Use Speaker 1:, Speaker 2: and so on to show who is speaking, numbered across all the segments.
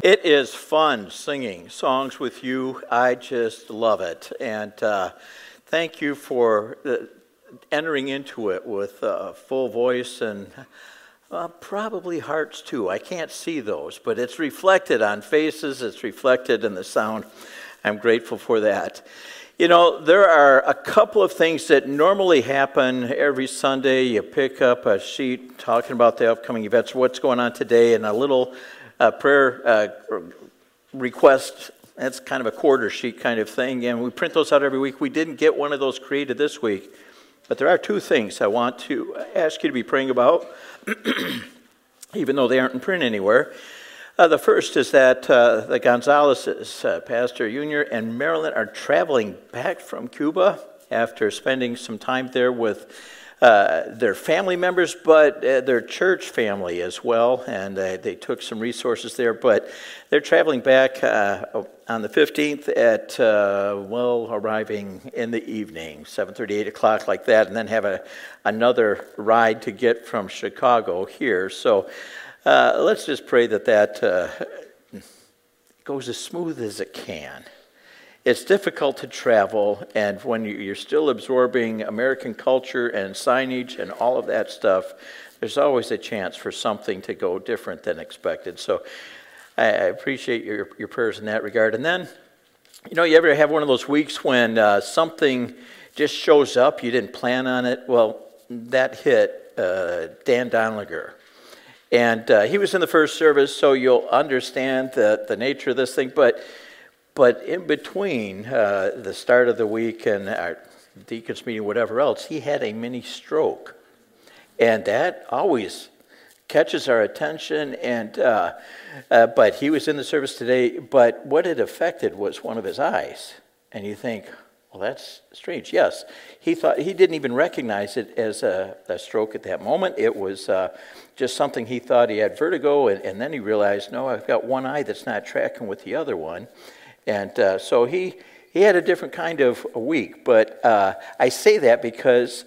Speaker 1: It is fun singing songs with you. I just love it. And thank you for entering into it with full voice and probably hearts too. I can't see those, but it's reflected on faces. It's reflected in the sound. I'm grateful for that. You know, there are a couple of things that normally happen every Sunday. You pick up a sheet talking about the upcoming events, what's going on today, and a little prayer request. That's kind of a quarter sheet kind of thing, and we print those out every week. We didn't get one of those created this week, but there are two things I want to ask you to be praying about, even though they aren't in print anywhere. The first is that the Gonzaleses, Pastor Junior and Marilyn, are traveling back from Cuba after spending some time there with their family members, but their church family as well, and they took some resources there, but they're traveling back on the 15th at, arriving in the evening, 7:30, 8 o'clock like that, and then have another ride to get from Chicago here. So let's just pray that goes as smooth as it can. It's difficult to travel, and when you're still absorbing American culture and signage and all of that stuff, there's always a chance for something to go different than expected. So I appreciate your prayers in that regard. And then, you know, you ever have one of those weeks when something just shows up, you didn't plan on it? Well, that hit Dan Donliger. And he was in the first service, so you'll understand the nature of this thing, But in between the start of the week and our deacons meeting, whatever else, he had a mini stroke. And that always catches our attention. And but he was in the service today. But what it affected was one of his eyes. And you think, well, that's strange. Yes, he thought he didn't even recognize it as a stroke at that moment. It was just something he thought he had vertigo. And then he realized, no, I've got one eye that's not tracking with the other one. And so he had a different kind of a week, but I say that because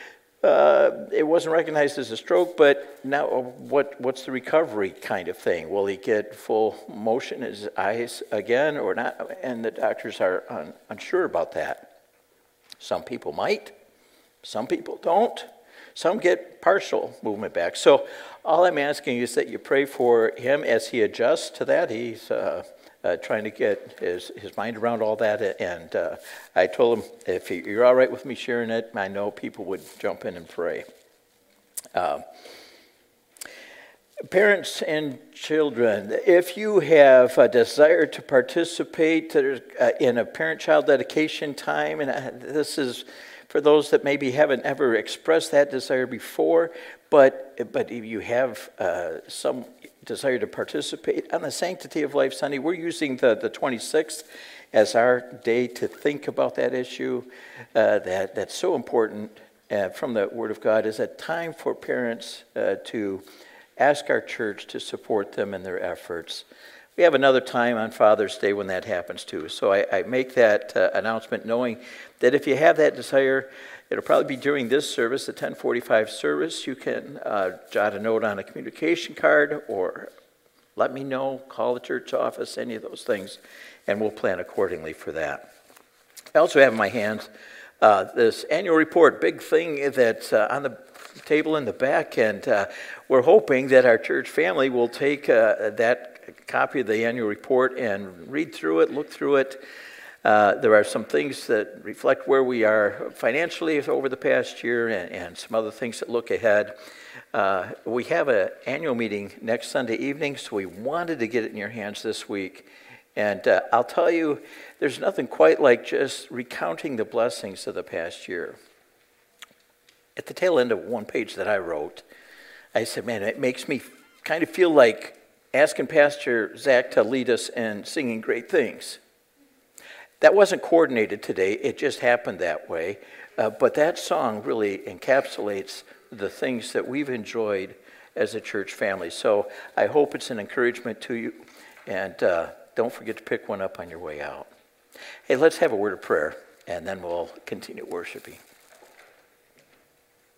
Speaker 1: it wasn't recognized as a stroke, but now what's the recovery kind of thing? Will he get full motion in his eyes again or not? And the doctors are unsure about that. Some people might, some people don't. Some get partial movement back. So all I'm asking is that you pray for him as he adjusts to that. He's trying to get his mind around all that, and I told him, if you're all right with me sharing it, I know people would jump in and pray. Parents and children, if you have a desire to participate in a parent-child dedication time, and this is for those that maybe haven't ever expressed that desire before, but if you have some desire to participate on the Sanctity of Life Sunday, we're using the 26th as our day to think about that issue. That's so important from the Word of God, is a time for parents to ask our church to support them in their efforts. We have another time on Father's Day when that happens too. So I make that announcement knowing that if you have that desire, it'll probably be during this service, the 10:45 service. You can jot a note on a communication card or let me know, call the church office, any of those things, and we'll plan accordingly for that. I also have in my hands this annual report, big thing that's on the table in the back, and we're hoping that our church family will take that copy of the annual report and read through it, look through it. There are some things that reflect where we are financially over the past year and some other things that look ahead. We have an annual meeting next Sunday evening, so we wanted to get it in your hands this week. And I'll tell you, there's nothing quite like just recounting the blessings of the past year. At the tail end of one page that I wrote, I said, man, it makes me kind of feel like asking Pastor Zach to lead us in singing great things. That wasn't coordinated today, it just happened that way. But that song really encapsulates the things that we've enjoyed as a church family. So I hope it's an encouragement to you, and don't forget to pick one up on your way out. Hey, let's have a word of prayer, and then we'll continue worshiping.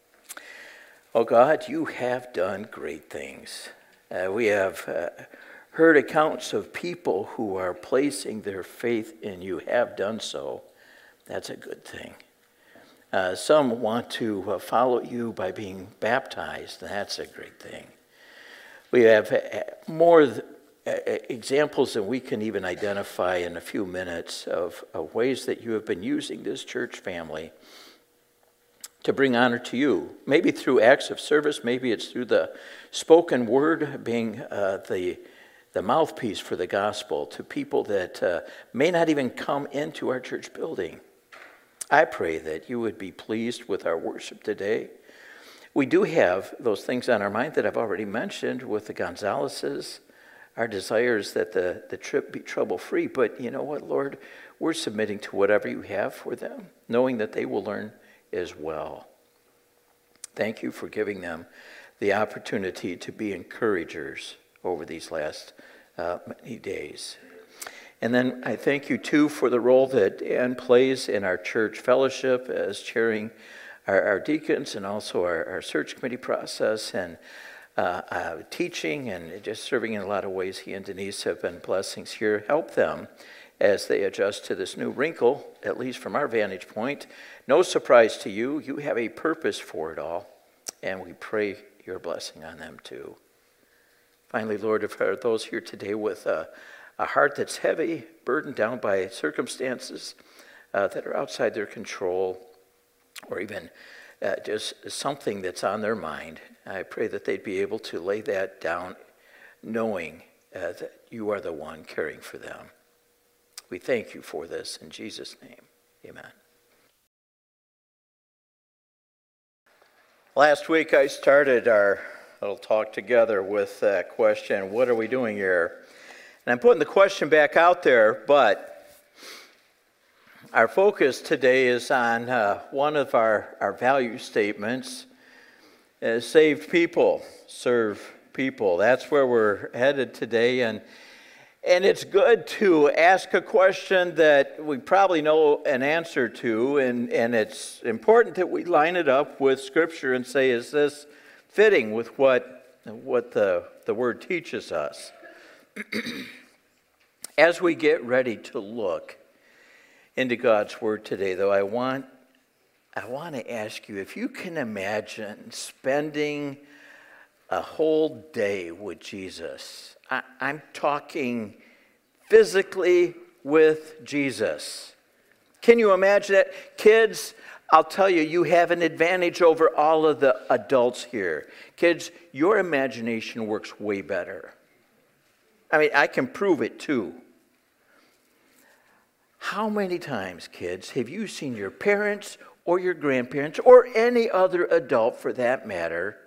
Speaker 1: Oh God, you have done great things. We have heard accounts of people who are placing their faith in you, have done so. That's a good thing. Some want to follow you by being baptized. That's a great thing. We have more examples than we can even identify in a few minutes of ways that you have been using this church family to bring honor to you. Maybe through acts of service, maybe it's through the spoken word, being the mouthpiece for the gospel to people that may not even come into our church building. I pray that you would be pleased with our worship today. We do have those things on our mind that I've already mentioned with the Gonzaleses. Our desire is that the trip be trouble-free. But you know what, Lord? We're submitting to whatever you have for them, knowing that they will learn as well. Thank you for giving them the opportunity to be encouragers over these last many days. And then I thank you, too, for the role that Ann plays in our church fellowship as chairing our deacons and also our search committee process and teaching and just serving in a lot of ways. He and Denise have been blessings here. Help them as they adjust to this new wrinkle, at least from our vantage point. No surprise to you. You have a purpose for it all, and we pray your blessing on them, too. Finally, Lord, if there are those here today with a heart that's heavy, burdened down by circumstances that are outside their control, or even just something that's on their mind, I pray that they'd be able to lay that down knowing that you are the one caring for them. We thank you for this in Jesus' name. Amen. Last week I started our little talk together with that question, what are we doing here? And I'm putting the question back out there, but our focus today is on one of our value statements, saved people, serve people. That's where we're headed today, and it's good to ask a question that we probably know an answer to, and it's important that we line it up with Scripture and say, is this fitting with what the Word teaches us? As we get ready to look into God's Word today, though, I want to ask you if you can imagine spending a whole day with Jesus. I'm talking physically with Jesus. Can you imagine that? Kids, I'll tell you, you have an advantage over all of the adults here. Kids, your imagination works way better. I mean, I can prove it too. How many times, kids, have you seen your parents or your grandparents or any other adult for that matter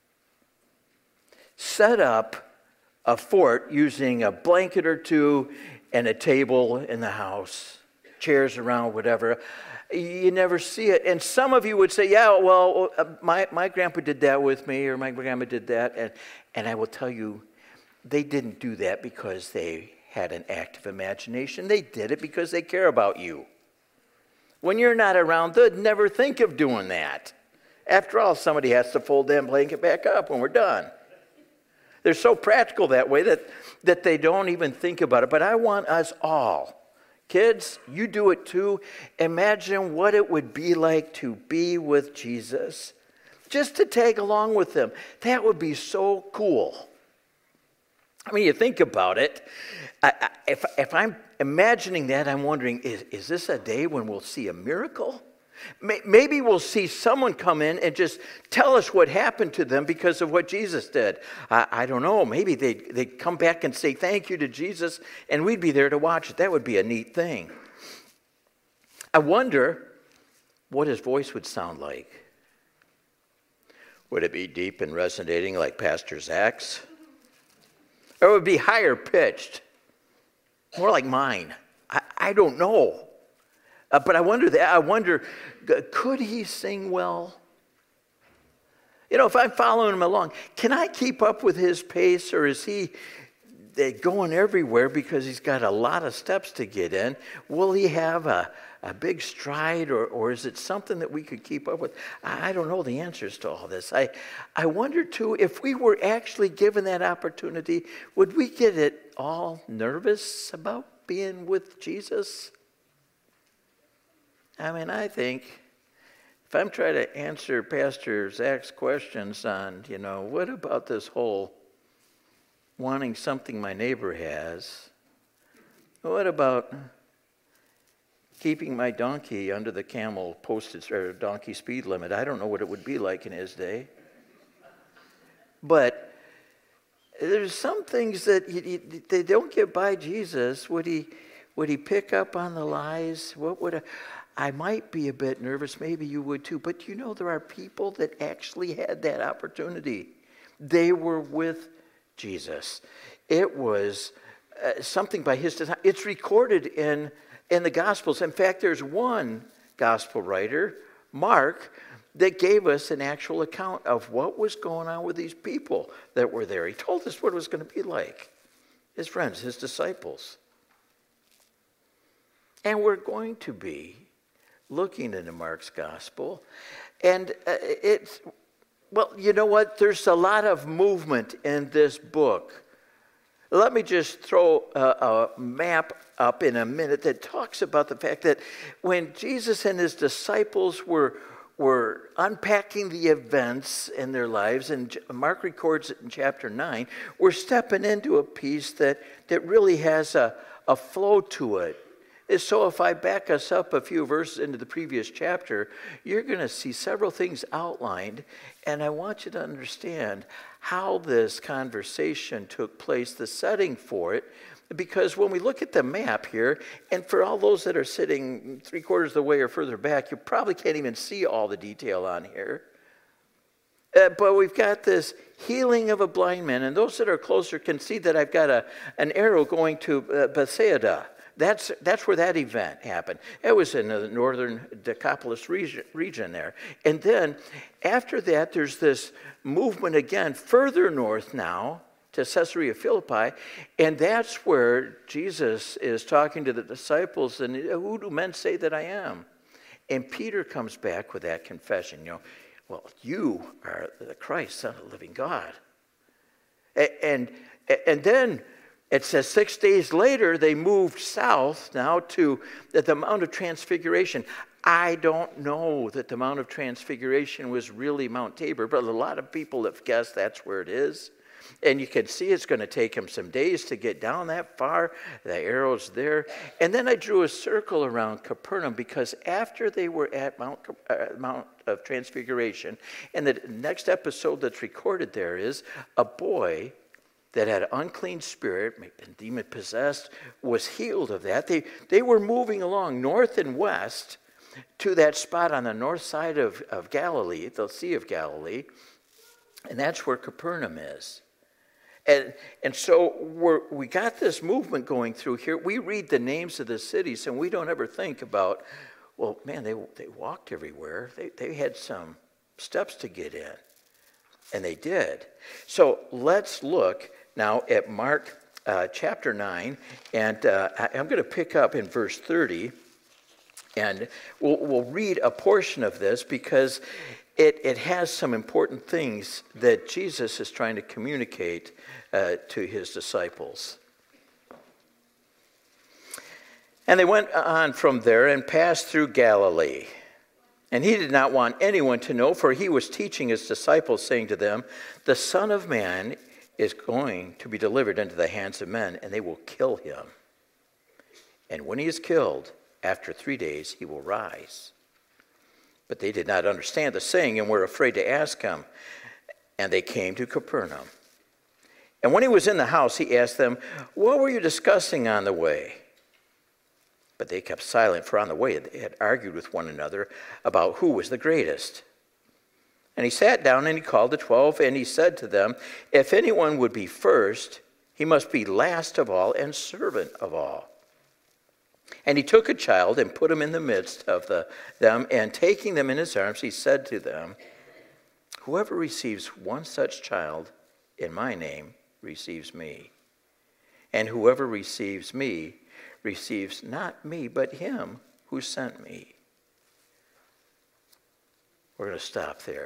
Speaker 1: set up a fort using a blanket or two and a table in the house, chairs around, whatever? You never see it. And some of you would say, yeah, well, my grandpa did that with me, or my grandma did that. And I will tell you, they didn't do that because they had an active imagination. They did it because they care about you. When you're not around, they'd never think of doing that. After all, somebody has to fold that blanket back up when we're done. They're so practical that way that they don't even think about it. But I want us all, kids, you do it too. Imagine what it would be like to be with Jesus. Just to tag along with him. That would be so cool. I mean, you think about it. If I'm imagining that, I'm wondering, is this a day when we'll see a miracle? Maybe we'll see someone come in and just tell us what happened to them because of what Jesus did. I don't know. Maybe they'd come back and say thank you to Jesus, and we'd be there to watch it. That would be a neat thing. I wonder what his voice would sound like. Would it be deep and resonating like Pastor Zach's? Or would it be higher pitched? More like mine. I don't know. But I wonder, could he sing well? You know, if I'm following him along, can I keep up with his pace, or is he going everywhere because he's got a lot of steps to get in? Will he have a a big stride, or is it something that we could keep up with? I don't know the answers to all this. I wonder, too, if we were actually given that opportunity, would we get it all nervous about being with Jesus? I mean, I think if I'm trying to answer Pastor Zach's questions on, what about this whole wanting something my neighbor has? What about keeping my donkey under the camel posted or donkey speed limit? I don't know what it would be like in his day. But there's some things that they don't get by Jesus. Would he pick up on the lies? I might be a bit nervous. Maybe you would too. But there are people that actually had that opportunity. They were with Jesus. It was something by his design. It's recorded in the Gospels. In fact, there's one Gospel writer, Mark, that gave us an actual account of what was going on with these people that were there. He told us what it was going to be like. His friends, his disciples. And we're going to be looking into Mark's Gospel. And you know what? There's a lot of movement in this book. Let me just throw a map up in a minute that talks about the fact that when Jesus and his disciples were unpacking the events in their lives, and Mark records it in chapter 9, we're stepping into a piece that really has a flow to it. So if I back us up a few verses into the previous chapter, you're going to see several things outlined, and I want you to understand how this conversation took place, the setting for it, because when we look at the map here, and for all those that are sitting 3/4 of the way or further back, you probably can't even see all the detail on here. But we've got this healing of a blind man, and those that are closer can see that I've got an arrow going to Bethsaida. That's where that event happened. It was in the northern Decapolis region there. And then after that, there's this movement again further north now to Caesarea Philippi. And that's where Jesus is talking to the disciples. And who do men say that I am? And Peter comes back with that confession. Well, you are the Christ, Son of the living God. And then it says 6 days later, they moved south now to the Mount of Transfiguration. I don't know that the Mount of Transfiguration was really Mount Tabor, but a lot of people have guessed that's where it is. And you can see it's going to take them some days to get down that far. The arrow's there. And then I drew a circle around Capernaum because after they were at Mount of Transfiguration, and the next episode that's recorded there is a boy that had an unclean spirit, been demon-possessed, was healed of that. They were moving along north and west to that spot on the north side of Galilee, the Sea of Galilee, and that's where Capernaum is. And so we got this movement going through here. We read the names of the cities, and we don't ever think about, well, man, they walked everywhere. They had some steps to get in, and they did. So let's look now at Mark chapter 9, and I'm going to pick up in verse 30, and we'll read a portion of this because it has some important things that Jesus is trying to communicate to his disciples. And they went on from there and passed through Galilee. And he did not want anyone to know, for he was teaching his disciples, saying to them, the Son of Man is going to be delivered into the hands of men, and they will kill him. And when he is killed, after 3 days he will rise. But they did not understand the saying and were afraid to ask him. And they came to Capernaum. And when he was in the house, he asked them, what were you discussing on the way? But they kept silent, for on the way they had argued with one another about who was the greatest. And he sat down and he called the 12, and he said to them, if anyone would be first, he must be last of all and servant of all. And he took a child and put him in the midst of them, and taking them in his arms, he said to them, whoever receives one such child in my name receives me. And whoever receives me receives not me, but him who sent me. We're going to stop there.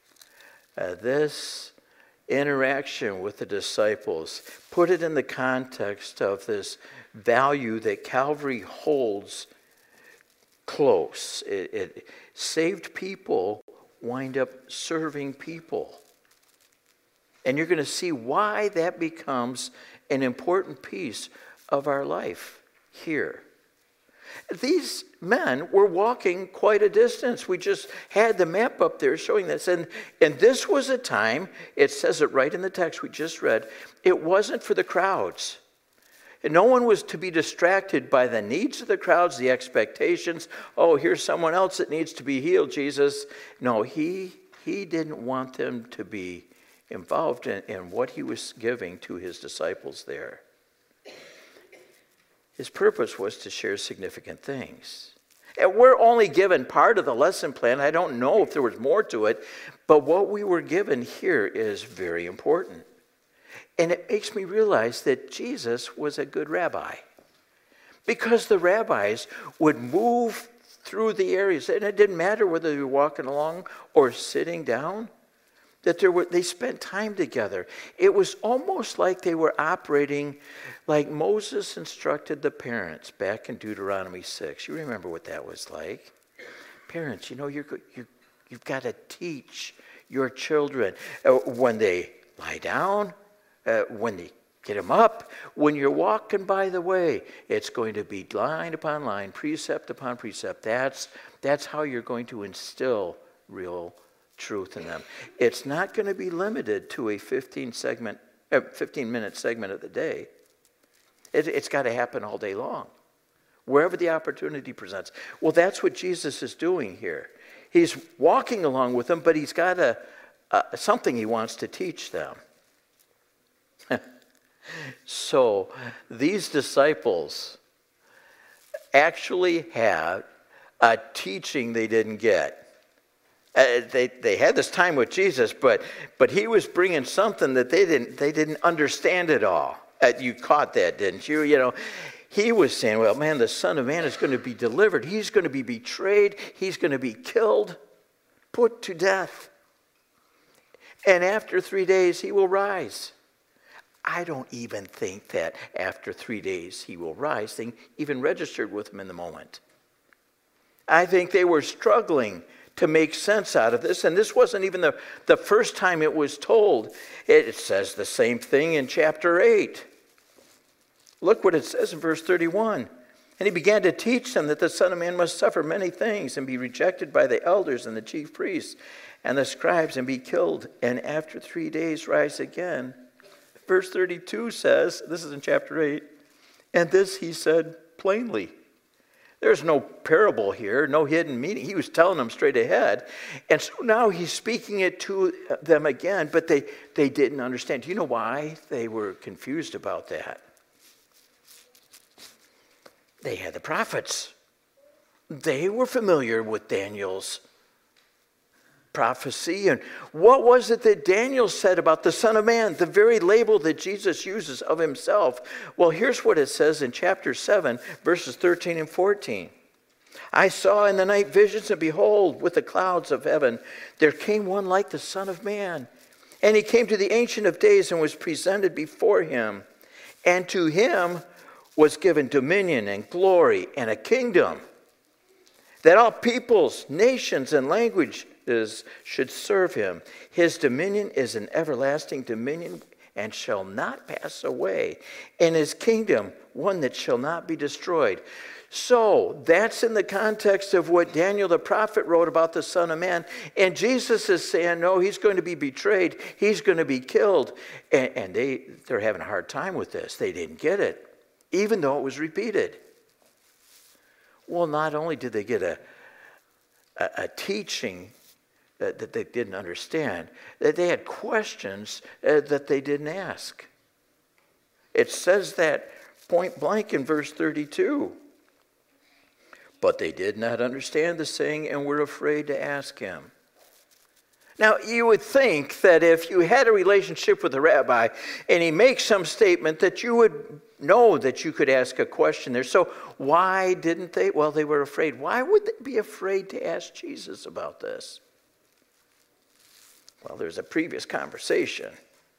Speaker 1: This interaction with the disciples, put it in the context of this value that Calvary holds close. It saved people wind up serving people. And you're going to see why that becomes an important piece of our life here. These men were walking quite a distance. We just had the map up there showing this. And this was a time, it says it right in the text we just read, it wasn't for the crowds. And no one was to be distracted by the needs of the crowds, the expectations. Oh, here's someone else that needs to be healed, Jesus. No, he didn't want them to be involved in what he was giving to his disciples there. His purpose was to share significant things. And we're only given part of the lesson plan. I don't know if there was more to it, but what we were given here is very important. And it makes me realize that Jesus was a good rabbi, because the rabbis would move through the areas, and it didn't matter whether they were walking along or sitting down, that they spent time together. It was almost like they were operating like Moses instructed the parents back in Deuteronomy 6. You remember what that was like. Parents, you've got to teach your children when they lie down, when they get them up, when you're walking by the way, it's going to be line upon line, precept upon precept. That's how you're going to instill real truth in them. It's not going to be limited to a 15-minute segment of the day. It's got to happen all day long, wherever the opportunity presents. Well, that's what Jesus is doing here. He's walking along with them, but he's got something he wants to teach them. So these disciples actually had a teaching they didn't get. They had this time with Jesus, but he was bringing something that they didn't understand at all. You caught that, didn't you? He was saying, well, man, the Son of Man is going to be delivered. He's going to be betrayed. He's going to be killed, put to death. And after 3 days, he will rise. I don't even think that after 3 days he will rise thing even registered with him in the moment. I think they were struggling to make sense out of this, and this wasn't even the first time it was told. It says the same thing in chapter 8. Look what it says in verse 31. And he began to teach them that the Son of Man must suffer many things and be rejected by the elders and the chief priests and the scribes and be killed, and after 3 days rise again. Verse 32 says, this is in chapter 8, and this he said plainly. There's no parable here, no hidden meaning. He was telling them straight ahead. And so now he's speaking it to them again, but they didn't understand. Do you know why they were confused about that? They had the prophets. They were familiar with Daniel's prophecy. And what was it that Daniel said about the Son of Man, the very label that Jesus uses of himself? Well, here's what it says in chapter 7, verses 13 and 14. I saw in the night visions, and behold, with the clouds of heaven, there came one like the Son of Man. And he came to the Ancient of Days and was presented before him. And to him was given dominion and glory and a kingdom, that all peoples, nations, and languages should serve him. His dominion is an everlasting dominion and shall not pass away, and his kingdom one that shall not be destroyed. So that's in the context of what Daniel the prophet wrote about the Son of Man. And Jesus is saying, no, he's going to be betrayed. He's going to be killed. And they're having a hard time with this. They didn't get it, even though it was repeated. Well, not only did they get a teaching that they didn't understand, that they had questions that they didn't ask. It says that point blank in verse 32. But they did not understand the saying and were afraid to ask him. Now, you would think that if you had a relationship with a rabbi and he makes some statement that you would know that you could ask a question there. So why didn't they? Well, they were afraid. Why would they be afraid to ask Jesus about this? Well, there's a previous conversation.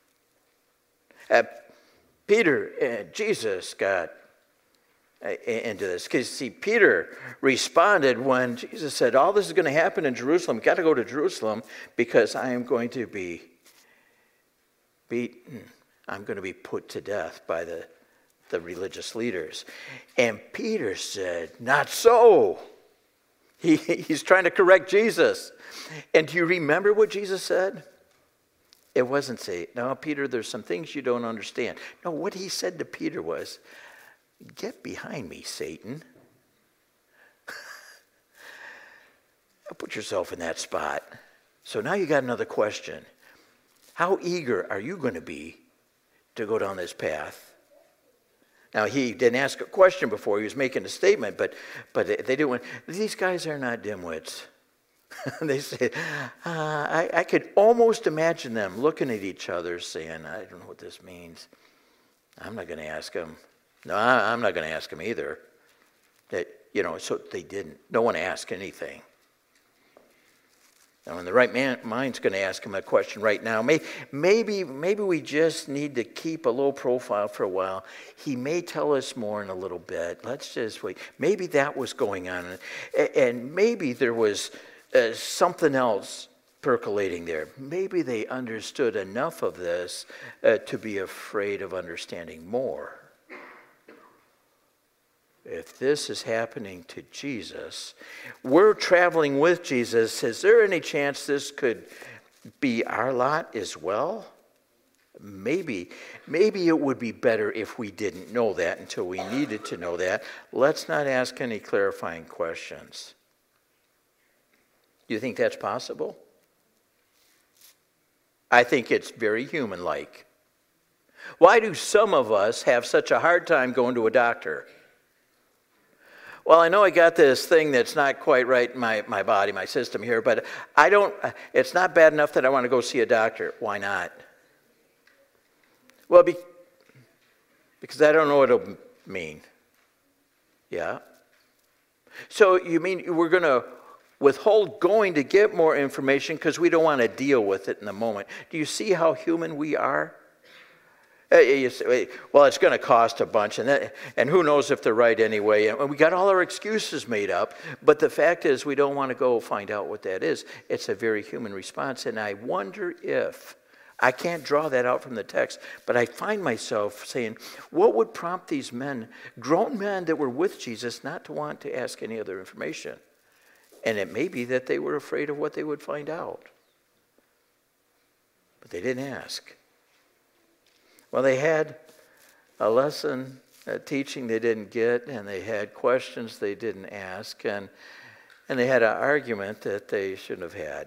Speaker 1: Peter and Jesus got into this. Because, see, Peter responded when Jesus said, all this is going to happen in Jerusalem. You've got to go to Jerusalem because I am going to be beaten. I'm going to be put to death by the religious leaders. And Peter said, not so. He's trying to correct Jesus. And do you remember what Jesus said? It wasn't say, no, Peter, there's some things you don't understand. No, what he said to Peter was, get behind me, Satan. Put yourself in that spot. So now you got another question. How eager are you going to be to go down this path? Now, he didn't ask a question before. He was making a statement, but they didn't want, these guys are not dimwits. They said, I could almost imagine them looking at each other saying, I don't know what this means. I'm not going to ask him. No, I'm not going to ask him either. So they didn't. No one asked anything. Now, when the right mind's going to ask him a question right now, maybe we just need to keep a low profile for a while. He may tell us more in a little bit. Let's just wait. Maybe that was going on. And maybe there was something else percolating there. Maybe they understood enough of this to be afraid of understanding more. If this is happening to Jesus, we're traveling with Jesus. Is there any chance this could be our lot as well? Maybe it would be better if we didn't know that until we needed to know that. Let's not ask any clarifying questions. Do you think that's possible? I think it's very human-like. Why do some of us have such a hard time going to a doctor? Well, I know I got this thing that's not quite right in my body, my system here, but it's not bad enough that I want to go see a doctor. Why not? Well, because I don't know what it'll mean. Yeah? So you mean we're going to withhold going to get more information because we don't want to deal with it in the moment? Do you see how human we are? You say, well, it's going to cost a bunch, and who knows if they're right anyway. And we got all our excuses made up, but the fact is we don't want to go find out what that is. It's a very human response, and I wonder if, I can't draw that out from the text, but I find myself saying, what would prompt these men, grown men that were with Jesus, not to want to ask any other information? And it may be that they were afraid of what they would find out. But they didn't ask. Well, they had a lesson, a teaching they didn't get, and they had questions they didn't ask, and they had an argument that they shouldn't have had.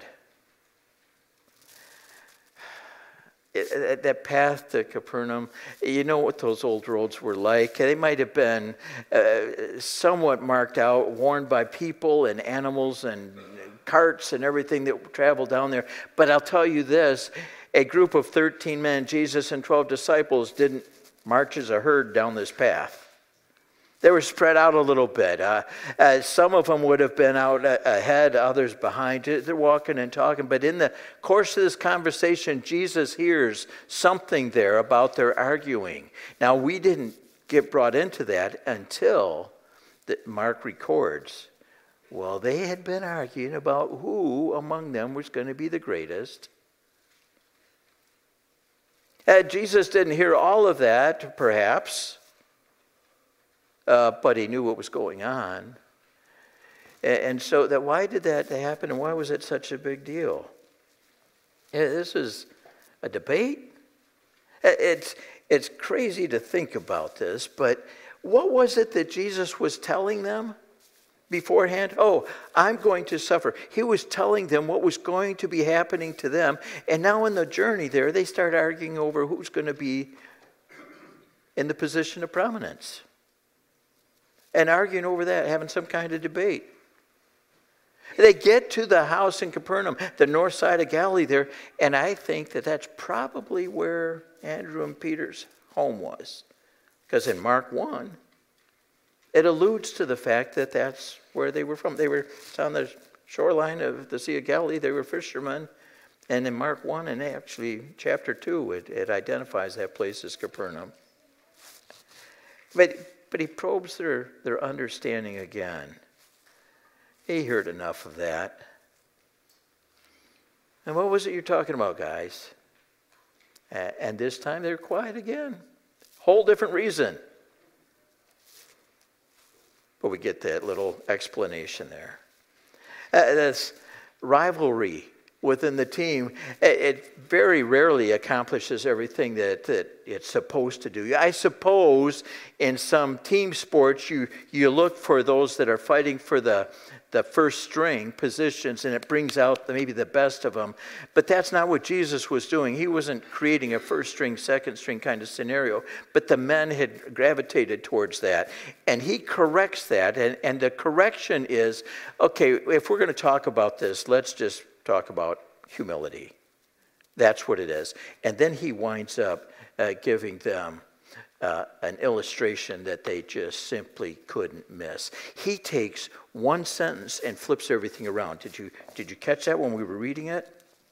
Speaker 1: That path to Capernaum, you know what those old roads were like. They might have been somewhat marked out, worn by people and animals and carts and everything that traveled down there. But I'll tell you this, a group of 13 men, Jesus and 12 disciples, didn't march as a herd down this path. They were spread out a little bit. Some of them would have been out ahead, others behind. They're walking and talking. But in the course of this conversation, Jesus hears something there about their arguing. Now, we didn't get brought into that until Mark records. Well, they had been arguing about who among them was going to be the greatest. Jesus didn't hear all of that, perhaps, but he knew what was going on. And so why did that happen, and why was it such a big deal? This is a debate. It's crazy to think about this, but what was it that Jesus was telling them beforehand? Oh, I'm going to suffer. He was telling them what was going to be happening to them. And now in the journey there, they start arguing over who's going to be in the position of prominence. And arguing over that, having some kind of debate. They get to the house in Capernaum, the north side of Galilee there, and I think that that's probably where Andrew and Peter's home was. Because in Mark 1, it alludes to the fact that that's where they were from. They were on the shoreline of the Sea of Galilee. They were fishermen. And in Mark 1 and actually chapter 2, it identifies that place as Capernaum. But he probes their understanding again. He heard enough of that. And what was it you're talking about, guys? And this time they're quiet again. Whole different reason. But we get that little explanation there. This rivalry within the team, it very rarely accomplishes everything that it's supposed to do. I suppose in some team sports, you look for those that are fighting for the first string positions, and it brings out maybe the best of them. But that's not what Jesus was doing. He wasn't creating a first string, second string kind of scenario, but the men had gravitated towards that. And he corrects that, and the correction is, okay, if we're going to talk about this, let's just talk about humility. That's what it is. And then he winds up giving them an illustration that they just simply couldn't miss. He takes one sentence and flips everything around. Did you catch that when we were reading it?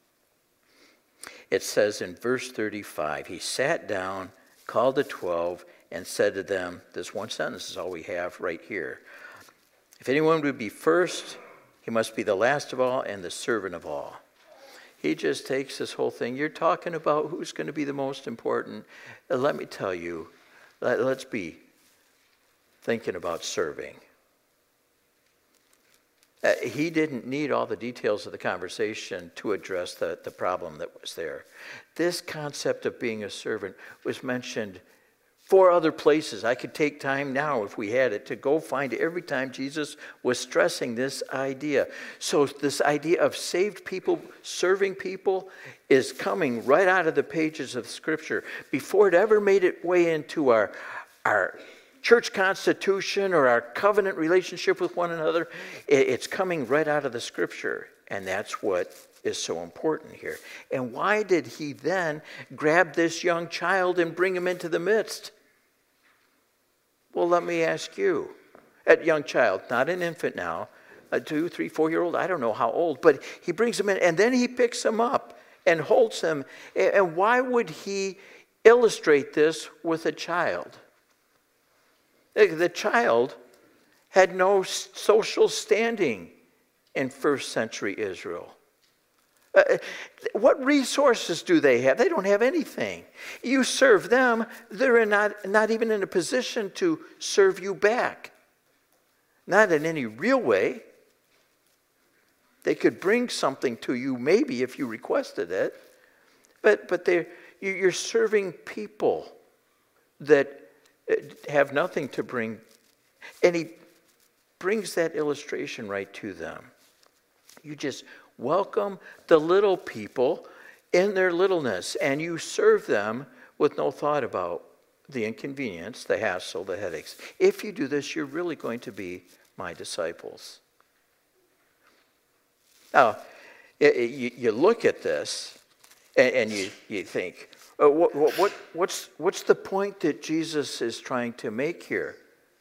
Speaker 1: It says in verse 35, he sat down, called the 12, and said to them, this one sentence is all we have right here. If anyone would be first, he must be the last of all and the servant of all. He just takes this whole thing. You're talking about who's going to be the most important. Let me tell you, let's be thinking about serving. He didn't need all the details of the conversation to address the problem that was there. This concept of being a servant was mentioned 4 other places. I could take time now, if we had it, to go find every time Jesus was stressing this idea. So this idea of saved people, serving people, is coming right out of the pages of Scripture. Before it ever made its way into our church constitution or our covenant relationship with one another, it's coming right out of the Scripture. And that's what is so important here. And why did he then grab this young child and bring him into the midst? Well, let me ask you. A young child, not an infant now, a 2, 3, 4-year-old, I don't know how old, but he brings him in, and then he picks him up and holds him. And why would he illustrate this with a child? The child had no social standing in first century Israel. What resources do they have? They don't have anything. You serve them, they're not even in a position to serve you back. Not in any real way. They could bring something to you maybe if you requested it, but you're serving people that have nothing to bring. And he brings that illustration right to them. You just welcome the little people in their littleness, and you serve them with no thought about the inconvenience, the hassle, the headaches. If you do this, you're really going to be my disciples. Now, you look at this, and you think, what's the point that Jesus is trying to make here?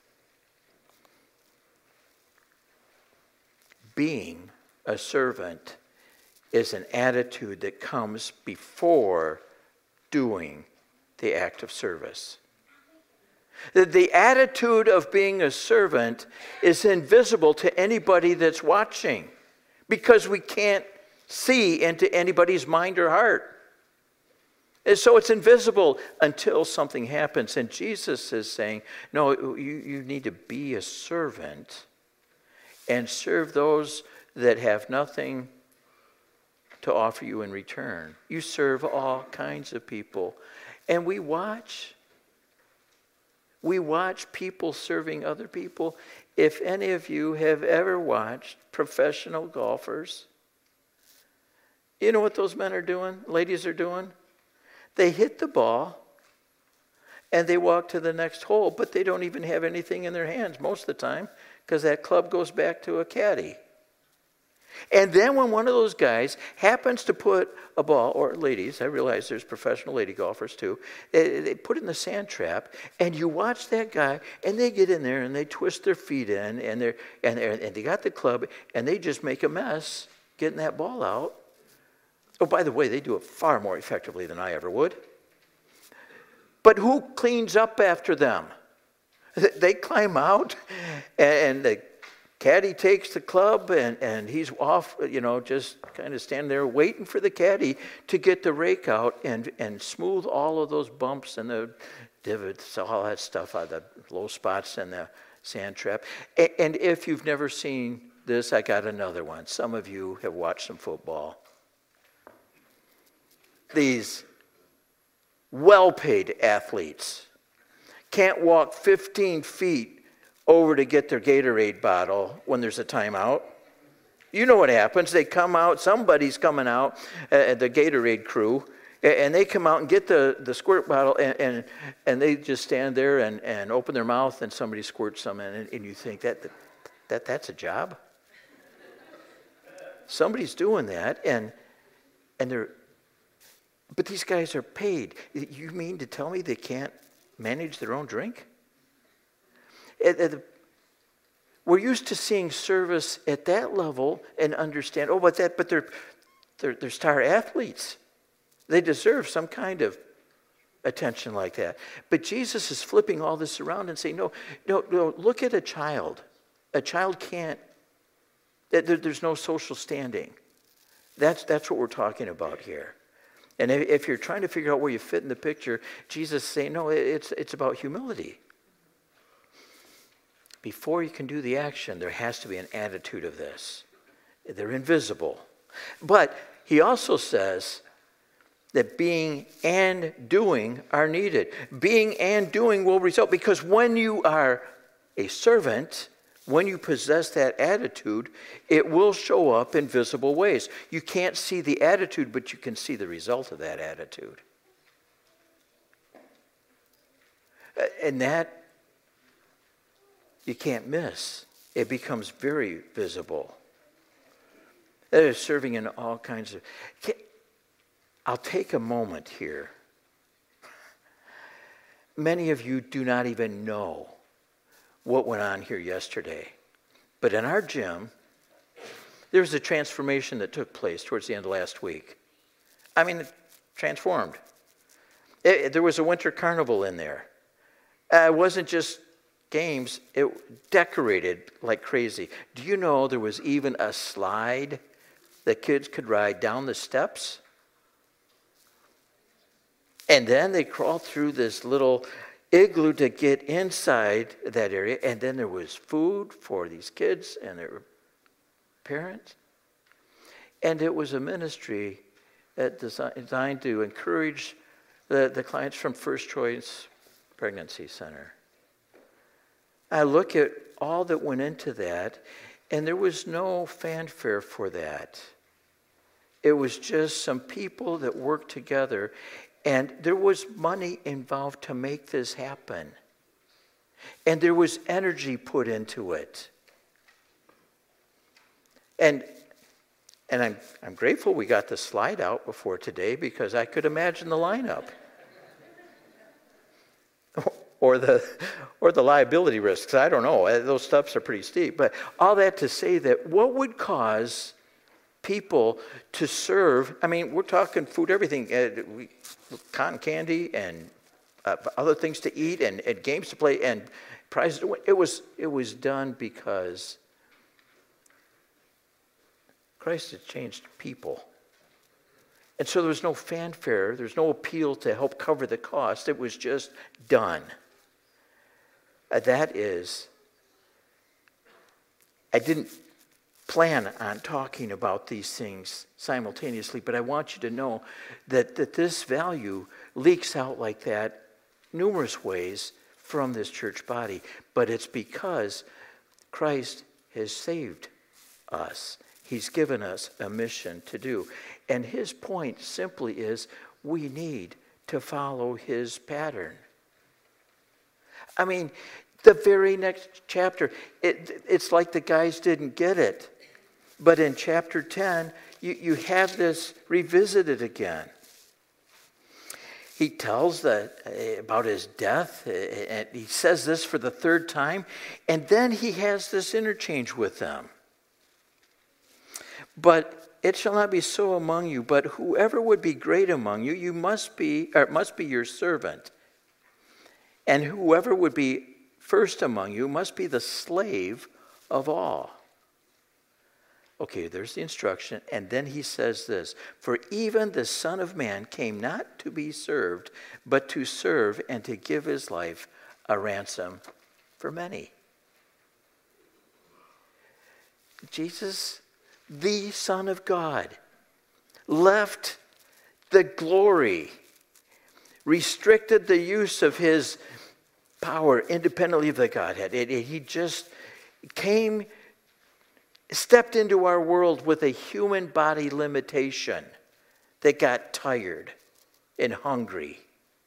Speaker 1: Being a servant is an attitude that comes before doing the act of service. The attitude of being a servant is invisible to anybody that's watching because we can't see into anybody's mind or heart. And so it's invisible until something happens. And Jesus is saying, no, you need to be a servant and serve those that have nothing to offer you in return. You serve all kinds of people. And we watch people serving other people. If any of you have ever watched professional golfers, you know what those men are doing, ladies are doing? They hit the ball and they walk to the next hole, but they don't even have anything in their hands most of the time because that club goes back to a caddy. And then when one of those guys happens to put a ball, or ladies, I realize there's professional lady golfers too, they put it in the sand trap, and you watch that guy, and they get in there and they twist their feet in, and they got the club, and they just make a mess getting that ball out. Oh, by the way, they do it far more effectively than I ever would. But who cleans up after them? They climb out, and the caddy takes the club, and he's off, just kind of standing there waiting for the caddy to get the rake out and smooth all of those bumps and the divots, all that stuff, the low spots and the sand trap. And if you've never seen this, I got another one. Some of you have watched some football. These well-paid athletes can't walk 15 feet over to get their Gatorade bottle when there's a timeout. You know what happens. They come out, somebody's coming out, the Gatorade crew, and they come out and get the squirt bottle, and they just stand there and open their mouth, and somebody squirts some in, and you think that's a job? Somebody's doing that, but these guys are paid. You mean to tell me they can't manage their own drink? We're used to seeing service at that level and understand, but they're star athletes. They deserve some kind of attention like that. But Jesus is flipping all this around and saying, no, look at a child. A child can't, there's no social standing. That's what we're talking about here. And if you're trying to figure out where you fit in the picture, Jesus is saying, no, it's about humility. Before you can do the action, there has to be an attitude of this. They're invisible. But he also says that being and doing are needed. Being and doing will result, because when you are a servant, when you possess that attitude, it will show up in visible ways. You can't see the attitude, but you can see the result of that attitude. And that you can't miss. It becomes very visible. That is serving in all kinds of... I'll take a moment here. Many of you do not even know what went on here yesterday. But in our gym, there was a transformation that took place towards the end of last week. I mean, it transformed. There was a winter carnival in there. It wasn't just games, it decorated like crazy. Do you know there was even a slide that kids could ride down the steps? And then they crawled through this little igloo to get inside that area, and then there was food for these kids and their parents. And it was a ministry that designed to encourage the clients from First Choice Pregnancy Center. I look at all that went into that, and there was no fanfare for that. It was just some people that worked together, and there was money involved to make this happen. And there was energy put into it. And I'm grateful we got the slide out before today, because I could imagine the lineup. Or the liability risks. I don't know. Those steps are pretty steep. But all that to say that what would cause people to serve, I mean, we're talking food, everything, cotton candy and other things to eat and games to play and prizes to win. It was done because Christ had changed people. And so there was no fanfare. There's no appeal to help cover the cost. It was just done. That is, I didn't plan on talking about these things simultaneously, but I want you to know that this value leaks out like that numerous ways from this church body. But it's because Christ has saved us. He's given us a mission to do. And his point simply is we need to follow his pattern. I mean, the very next chapter, it's like the guys didn't get it. But in chapter 10, you have this revisited again. He tells about his death, and he says this for the third time, and then he has this interchange with them. But it shall not be so among you, but whoever would be great among you, must be your servant. And whoever would be first among you must be the slave of all. Okay, there's the instruction. And then he says this, for even the Son of Man came not to be served, but to serve and to give his life a ransom for many. Jesus, the Son of God, left the glory, restricted the use of his power independently of the Godhead. He just stepped into our world with a human body limitation that got tired and hungry.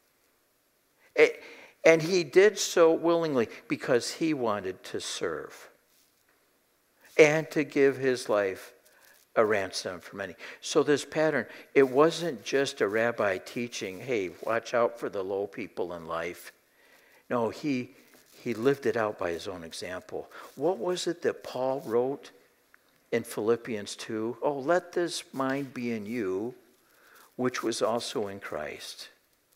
Speaker 1: And he did so willingly because he wanted to serve and to give his life a ransom for many. So this pattern, it wasn't just a rabbi teaching, hey, watch out for the low people in life. No, he lived it out by his own example. What was it that Paul wrote in Philippians 2? Oh, let this mind be in you, which was also in Christ.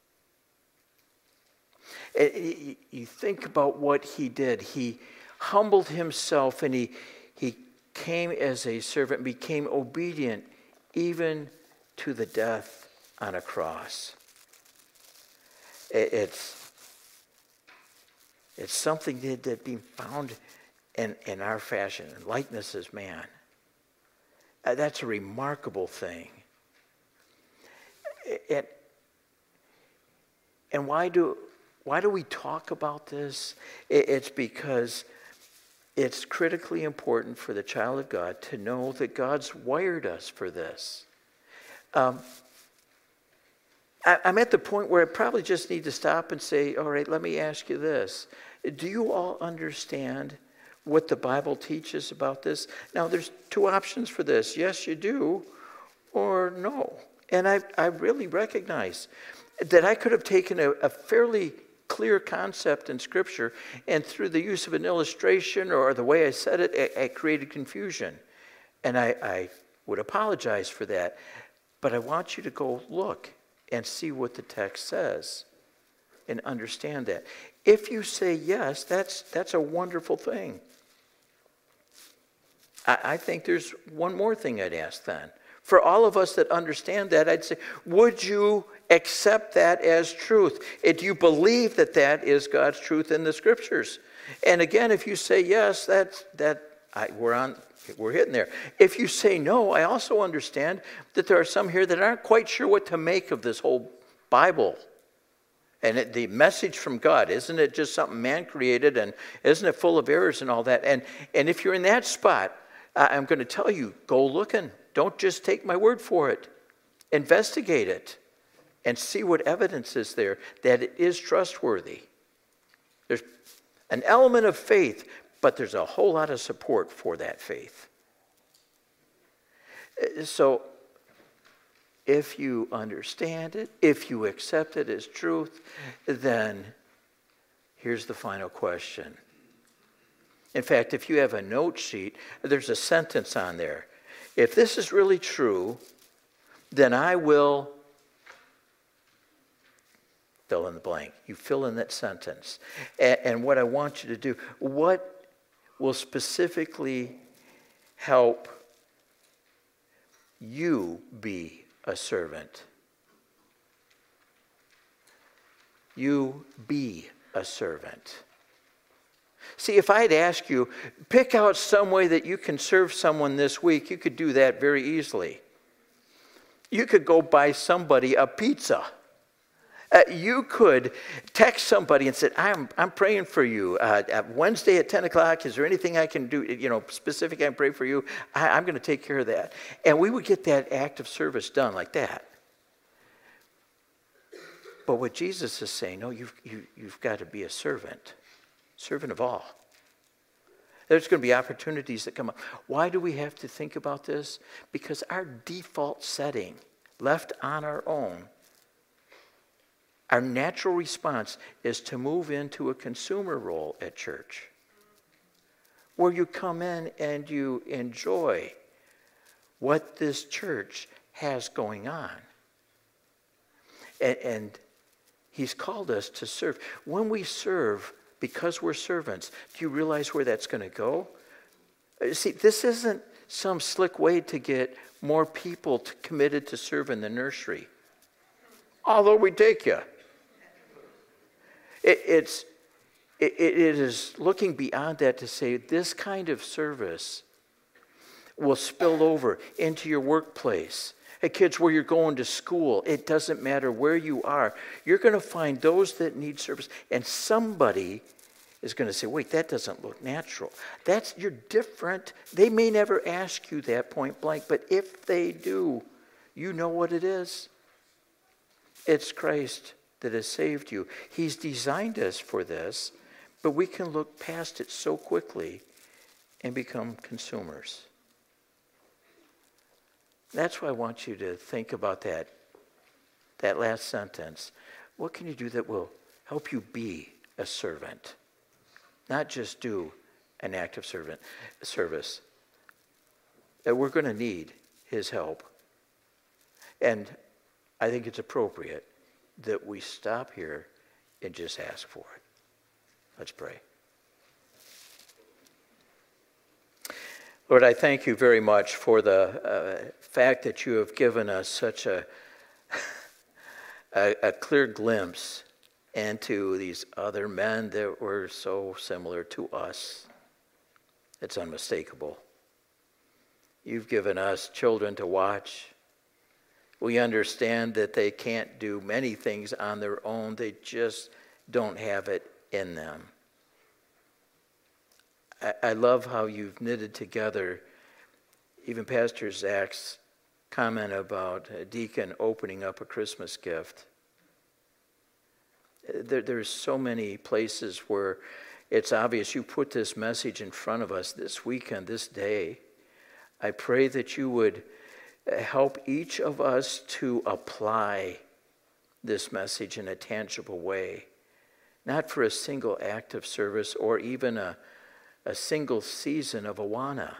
Speaker 1: You think about what he did. He humbled himself and he came as a servant, became obedient even to the death on a cross. It's something that being found in our fashion, and likeness as man. That's a remarkable thing. And why do we talk about this? It's because it's critically important for the child of God to know that God's wired us for this. I'm at the point where I probably just need to stop and say, all right, let me ask you this. Do you all understand what the Bible teaches about this? Now, there's two options for this. Yes, you do, or no. And I really recognize that I could have taken a fairly clear concept in Scripture, and through the use of an illustration or the way I said it, I created confusion. And I would apologize for that. But I want you to go look and see what the text says and understand that. If you say yes, that's a wonderful thing. I think there's one more thing I'd ask then. For all of us that understand that, I'd say, would you accept that as truth? Do you believe that that is God's truth in the Scriptures? And again, if you say yes, we're hitting there. If you say no, I also understand that there are some here that aren't quite sure what to make of this whole Bible. And the message from God, isn't it just something man created, and isn't it full of errors and all that? And if you're in that spot, I'm going to tell you, go looking. Don't just take my word for it. Investigate it and see what evidence is there that it is trustworthy. There's an element of faith, but there's a whole lot of support for that faith. So if you understand it, if you accept it as truth, then here's the final question. In fact, if you have a note sheet, there's a sentence on there. If this is really true, then I will fill in the blank. You fill in that sentence. And what I want you to do, what will specifically help you be a servant? You be a servant. See, if I'd ask you, pick out some way that you can serve someone this week, you could do that very easily. You could go buy somebody a pizza. You could text somebody and say, I'm praying for you. Wednesday at 10 o'clock, is there anything I can do, specific I can pray for you? I'm going to take care of that. And we would get that act of service done like that. But what Jesus is saying, no, you've got to be a servant of all. There's going to be opportunities that come up. Why do we have to think about this? Because our default setting, left on our own, our natural response is to move into a consumer role at church, where you come in and you enjoy what this church has going on. And he's called us to serve. When we serve, because we're servants, do you realize where that's going to go? See, this isn't some slick way to get more people committed to serve in the nursery. Although we take you. It is looking beyond that to say this kind of service will spill over into your workplace. Hey, kids, where you're going to school, it doesn't matter where you are. You're going to find those that need service. And somebody is going to say, wait, that doesn't look natural. You're different. They may never ask you that point blank, but if they do, you know what it is. It's Christ that has saved you. He's designed us for this, but we can look past it so quickly and become consumers. That's why I want you to think about that last sentence. What can you do that will help you be a servant? Not just do an act of service. That we're going to need his help. And I think it's appropriate that we stop here and just ask for it. Let's pray. Lord, I thank you very much for the fact that you have given us such a clear glimpse into these other men that were so similar to us. It's unmistakable. You've given us children to watch. We understand that they can't do many things on their own. They just don't have it in them. I love how you've knitted together even Pastor Zach's comment about a deacon opening up a Christmas gift. There's so many places where it's obvious you put this message in front of us this weekend, this day. I pray that you would help each of us to apply this message in a tangible way, not for a single act of service or even a single season of Awana,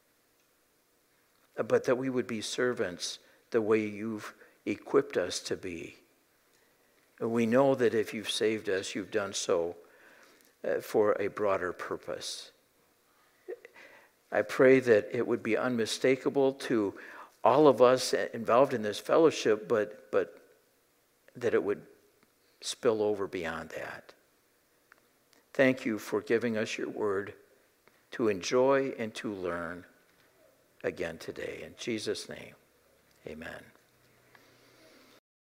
Speaker 1: but that we would be servants the way you've equipped us to be. We know that if you've saved us, you've done so for a broader purpose. I pray that it would be unmistakable to all of us involved in this fellowship, but that it would spill over beyond that. Thank you for giving us your word to enjoy and to learn again today. In Jesus' name, amen.